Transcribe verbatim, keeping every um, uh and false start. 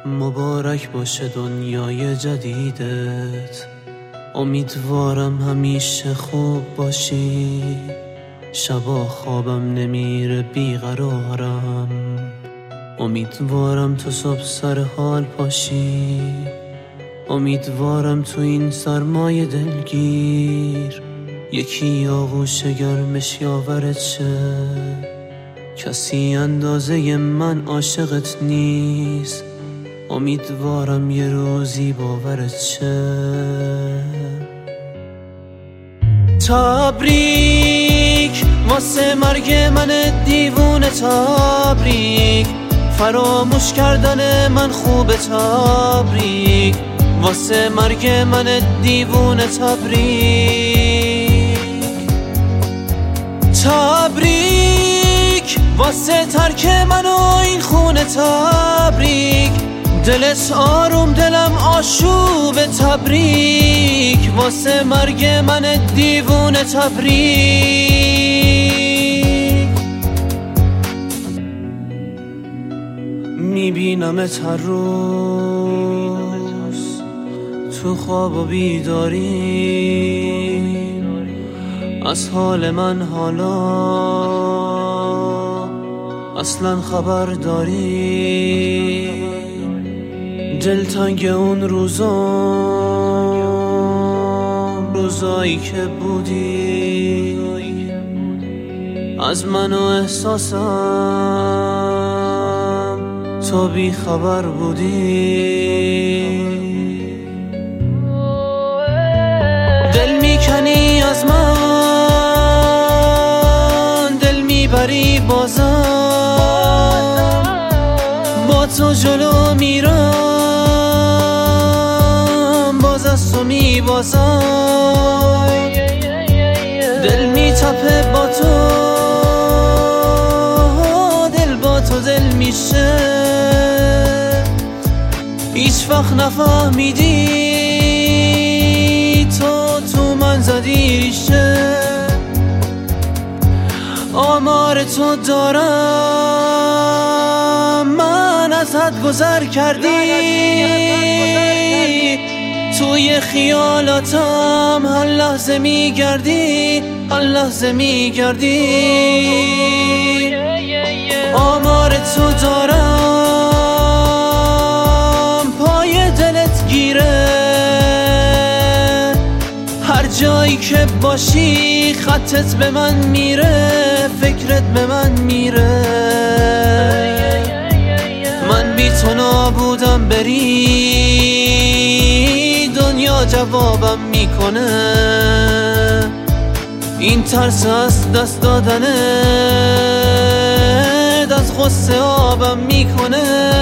مبارک باشه دنیای جدیدت، امیدوارم همیشه خوب باشی. شبا خوابم نمیره بیقرارم، امیدوارم تو صبح سر حال پاشی. امیدوارم تو این سرمای دلگیر یکی آغوش گرمش یاورت شه. کسی اندازه من عاشقت نیست، امیدوارم یه روزی باورت شه. تبریک واسه مرگ من دیوونه، تبریک فراموش کردن من خوبه، تبریک واسه مرگ من دیوونه، تبریک تبریک واسه ترک من و این خونه، تبریک دلت آروم دلم آشوبه، تبریک واسه مرگ من دیوونه، تبریک. میبینمت هر روز تو خواب و بیداری، از حال من حالا اصلا خبر داری؟ دلتنگ اون روزا، روزایی که بودی از من و احساسم تو بی خبر بودی. دل میکنی از من، دل میبری بازم، با تو جلو میرم باز از تو میبازم. دل میتپه با تو، دل با تو دل میشه، هیچ وقت نفهمیدی تو تو من زدی ریشه. آمار تو دارم، من از حد گذر کردی، توی خیالاتم هر لحظه میگردی، هر لحظه میگردی. آمار تو دارم، پای دلت گیره، هر جایی که باشی خطت به من میره، فکرت به من میره. من بی تو نابودم بری، دنیا جوابم میکنه. این ترس از دست دادنه، از غصه آبم میکنه.